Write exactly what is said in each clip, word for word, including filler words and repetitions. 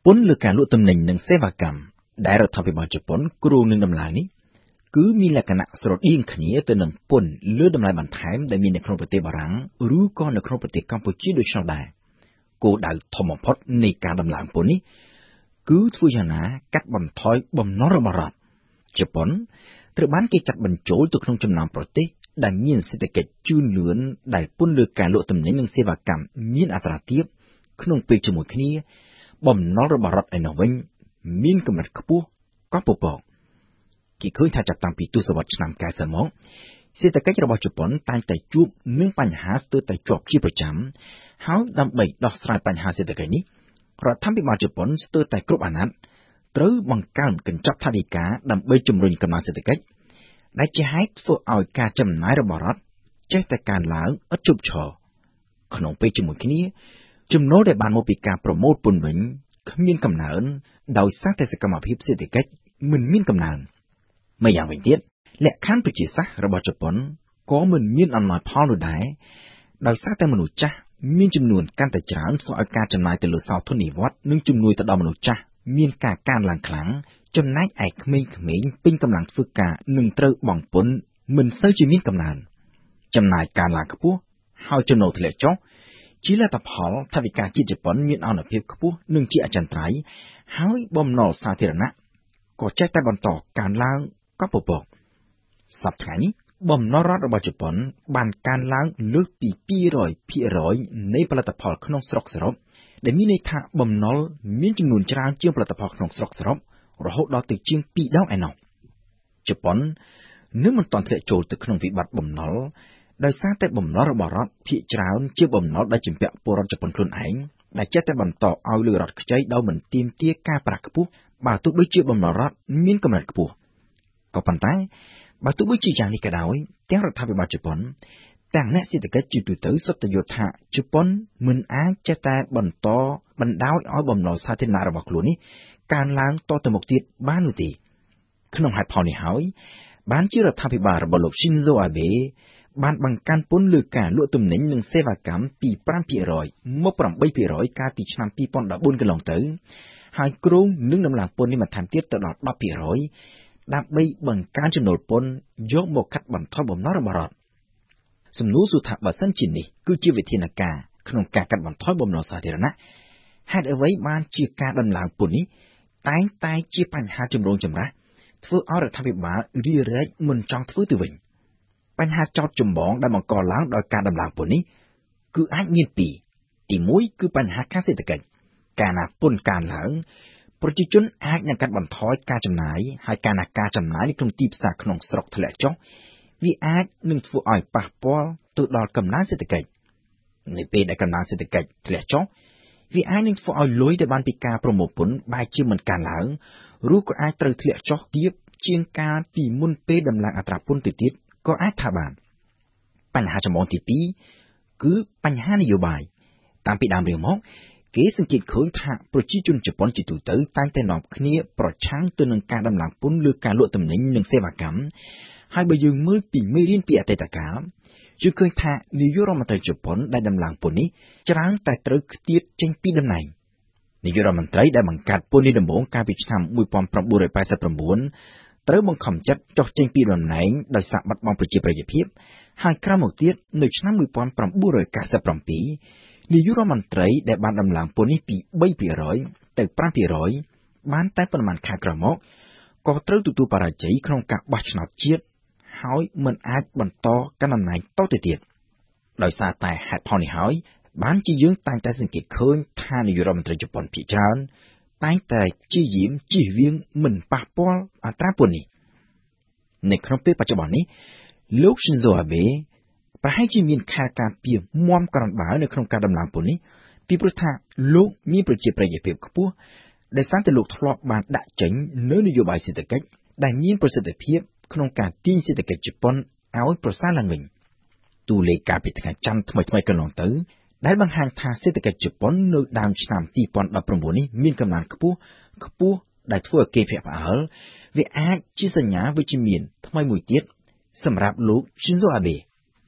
ពន្ធលើការលក់ទំនិញនិងសេវាកម្មដែលរដ្ឋាភិបាលជប៉ុនគ្រោងនឹងដំឡើងនេះគឺមានលក្ខណៈស្រដៀងគ្នាទៅនឹងពន្ធលើតម្លៃបន្ថែមដែលមាននៅក្នុងប្រទេសបារាំងឬក៏នៅក្នុងប្រទេសកម្ពុជាដូចនោះដែរគោលដៅធំបំផុតនៃការដំឡើងពន្ធនេះគឺធ្វើយ៉ាងណាកាត់បន្ថយបំណុលរបស់រដ្ឋជប៉ុនត្រូវបានគេចាត់បញ្ចូលទៅក្នុងចំណោមប្រទេសដែលមានសេដ្ឋកិច្ចជឿនលឿនដែលពន្ធលើការលក់ទំនិញនិងសេវាកម្មមានអត្រាទាបក្នុងពេលជាមួយគ្នាបំណុលរបស់រដ្ឋឯនោះវិញមានកម្រិតខ្ពស់ក៏ពពកគេឃើញថាចាប់តាំងពីទសវត្សរ៍ឆ្នាំកៅសិបមកសេដ្ឋកិច្ចរបស់ជប៉ុនតែងតែជួបនឹងបញ្ហាស្ទើរតែជាប់ជាប្រចាំហើយដើម្បីដោះស្រាយបញ្ហាសេដ្ឋកិច្ចនេះរដ្ឋាភិបាលជប៉ុនស្ទើរតែគ្រប់អាណត្តិត្រូវបង្កើនកញ្ចប់ថវិកាដើម្បីជំរុញកំណើនសេដ្ឋកិច្ចដែលជាហេតុធ្វើឲ្យការចំណាយរបស់រដ្ឋចេះតែកើនឡើងឥតឈប់ឈរក្នុងពេលជាមួយគ្នាចំណូលដែលបានមកពីការប្រមូលពន្ធវិញគ្មានកំណើនដោយសារតែសកម្មភាពសេដ្ឋកិច្ចមិនមានកំណើនម្យ៉ាងវិញទៀតលក្ខខណ្ឌប្រជាសាស្ត្ររបស់ជប៉ុនក៏មិនមានអំណោយផលនោះដែរដោយសារតែមនុស្សចាស់មានចំនួនកាន់តែច្រើនធ្វើឲ្យការចំណាយទៅលើសោធននិវត្តន៍និងជំនួយទៅដល់មនុស្សចាស់មានការកើនឡើងខ្លាំងចំណែកឯក្មេងៗពេញកម្លាំងធ្វើការនឹងត្រូវបង់ពន្ធមិនសូវជាមានកំណើនចំណាយកើនឡើងខ្ពស់ហើយចំណូលធ្លាក់ចុះជាលទ្ធផលថវិកាជាតិជប៉ុនមានអនុភាពខ្ពស់និងជាអចិន្ត្រៃយ៍ហើយបំណុលសាធារណៈក៏ចេះតែបន្តកើនឡើងក៏ពពកសប្តាហ៍នេះបំណុលរដ្ឋរបស់ជប៉ុនបានកើនឡើងលើសពីពីររយភាគរយនៃផលិតផលក្នុងស្រុកសរុបដែលមានន័យថាបំណុលមានចំនួនច្រើនជាងផលិតផលក្នុងស្រុកសរុបរហូតដល់ទៅជាងពីរដងឯណោះជប៉ុននឹងមិនទាន់ធ្លាក់ចូលទៅក្នុងវិបត្តិបំណុលដោយសារតែបំណុលរបស់រដ្ឋភាគច្រើនជាបំណុលដែលជំពាក់ពលរដ្ឋជប៉ុនខ្លួនឯងដែលចេះតែបន្តឲ្យលើរដ្ឋខ្ចីដោយមិនទាមទារការប្រាក់ខ្ពស់បើទោះបីជាបំណុលរដ្ឋមានកម្រិតខ្ពស់ក៏ប៉ុន្តែបើទោះបីជាយ៉ាងនេះក៏ដោយទាំងរដ្ឋាភិបាលជប៉ុនទាំងអ្នកសេដ្ឋកិច្ចជាទូទៅសុទ្ធតែយល់ថាជប៉ុនមិនអាចចេះតែបន្តបណ្ដោយឲ្យបំណុលសាធារណៈរបស់ខ្លួននេះកើនឡើងតទៅមុខទៀតបាននោះទេក្នុងហេតុផលនេះហើយបានជារដ្ឋាភិបាលរបស់លោក Shinzo Abe បានបង្កើនពន្ធលើការលក់ទំនិញនិងសេវាកម្មពី 5ភាគរយ មក 8ភាគរយ កាលពីឆ្នាំពីរពាន់ដប់បួនកន្លងទៅហើយគ្រោងនឹងដំឡើងពន្ធនេះបន្ថែមទៀតទៅដល់ ដប់ភាគរយ ដើម្បីបង្កើនចំណូលពន្ធយកមកកាត់បន្ថយបំណុលរបស់រដ្ឋសំណួរសួរថាបើសិនជានេះគឺជាវិធានការក្នុងការកាត់បន្ថយបំណុលសាធារណៈហេតុអ្វីបានជាការដំឡើងពន្ធនេះតែងតែជាបញ្ហាចម្រូងចម្រាសធ្វើឲ្យរដ្ឋាភិបាលរារែកមិនចង់ធ្វើទៅវិញបញ្ហាចោទចម្បងដែលបង្កឡើងដោយការដំឡើងពន្ធនេះគឺអាចមានពីរទីមួយគឺបញ្ហាការសេដ្ឋកិច្ចកាលណាពន្ធកើនឡើងប្រជាជនអាចនឹងកាត់បន្ថយការចំណាយហើយកាលណាការចំណាយក្នុងទីផ្សារក្នុងស្រុកធ្លាក់ចុះវាអាចនឹងធ្វើឲ្យប៉ះពាល់ទៅដល់កំណើនសេដ្ឋកិច្ចនៅពេលដែលកំណើនសេដ្ឋកិច្ចធ្លាក់ចុះវាអាចនឹងធ្វើឲ្យលុយដែលបានពីការប្រមូលពន្ធបែរជាមិនកើនឡើងឬក៏អាចត្រូវធ្លាក់ចុះទាបជាងកាលពីមុនពេលដំឡើងអត្រាពន្ធទៅទៀតក៏អាចថាបានបញ្ហាចម្បងទីពីរគឺបញ្ហានយោបាយតាមពីដើមរៀងមកគេសង្កេតឃើញថាប្រជាជនជប៉ុនជាទូទៅតែងតែនាំគ្នាប្រឆាំងទៅនឹងការដំឡើងពន្ធលើការលក់ទំនិញនិងសេវាកម្មហើយបើយើងមើលពីមេរៀនពីអតីតកាលយើងឃើញថានាយករដ្ឋមន្ត្រីជប៉ុនដែលដំឡើងពន្ធនេះច្រើនតែត្រូវខ្ទាតចេញពីតំណែងនាយករដ្ឋមន្ត្រីដែលបង្កើតពន្ធនេះដំបូងកាលពីឆ្នាំmột nghìn chín trăm tám mươi chínត្រូវបង្ខំចិត្តចុះចេញពីតំណែងដោយសារបាត់បង់ប្រជាប្រិយភាពហើយក្រោយមកទៀតនៅឆ្នាំmột nghìn chín trăm chín mươi bảyនាយករដ្ឋមន្ត្រីដែលបានដំឡើងពន្ធនេះពី3ភាគរយទៅ5ភាគរយបានតែប៉ុន្មានខែក្រោយមកក៏ត្រូវទទួលបរាជ័យក្នុងការបោះឆ្នោតជាតិហើយមិនអាចបន្តកាន់តំណែងតទៅទៀតដោយសារតែហេតុផលនេះហើយបានជាយើងតែងតែសង្កេតឃើញថានាយករដ្ឋមន្ត្រីជប៉ុនភាគច្រើនតែងតែព្យាយាមជៀសវាងមិនប៉ះពាល់អត្រាពន្ធនេះនៅក្នុងពេលបច្ចុប្បន្ននេះលោក Shinzo Abe ប្រហែលជាមានខែលការពារមាំក្រំបើនៅក្នុងការដំឡើងពន្ធនេះពីព្រោះថាលោកមានប្រជាប្រិយភាពខ្ពស់ដែលសារតែលោកធ្លាប់បានដាក់ចេញនៅនយោបាយសេដ្ឋកិច្ចដែលមានប្រសិទ្ធភាពក្នុងការទាញសេដ្ឋកិច្ចជប៉ុនឲ្យប្រសើរឡើងវិញតួលេខកាលពីថ្ងៃច័ន្ទថ្មីៗកន្លងទៅដែលបង្ហាញថាសេដ្ឋកិច្ចជប៉ុននៅដើមឆ្នាំពីរពាន់ដប់ប្រាំបួននេះមានកំណើនខ្ពស់ខ្ពស់ដែលធ្វើឲ្យគេភ្ញាក់ផ្អើលវាអាចជាសញ្ញាវិជ្ជមានថ្មីមួយទៀតសម្រាប់លោក Shinzo Abe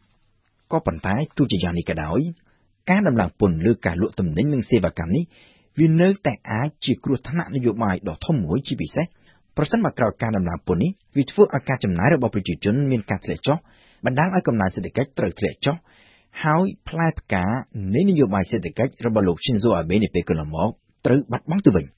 ក៏ប៉ុន្តែទោះជាយ៉ាងនេះក៏ដោយការដំឡើងពន្ធលើការលក់ទំនិញនិងសេវាកម្មនេះវានៅតែអាចជាគ្រោះថ្នាក់នយោបាយដ៏ធំមួយជាពិសេសប្រសិនបើក្រោយការដំឡើងពន្ធនេះវាធ្វើឲ្យការចំណាយរបស់ប្រជាជនមានការធ្លាក់ចុះបណ្ដាលឲ្យកំណើនសេដ្ឋកិច្ចត្រូវធ្លាក់ចុះហើយផ្លែផ្កានៃនយោបាយសេដ្ឋកិច្ចរបស់លោក Shinzo Abe នាពេលកន្លងមកត្រូវបាត់បង់ទៅវិញ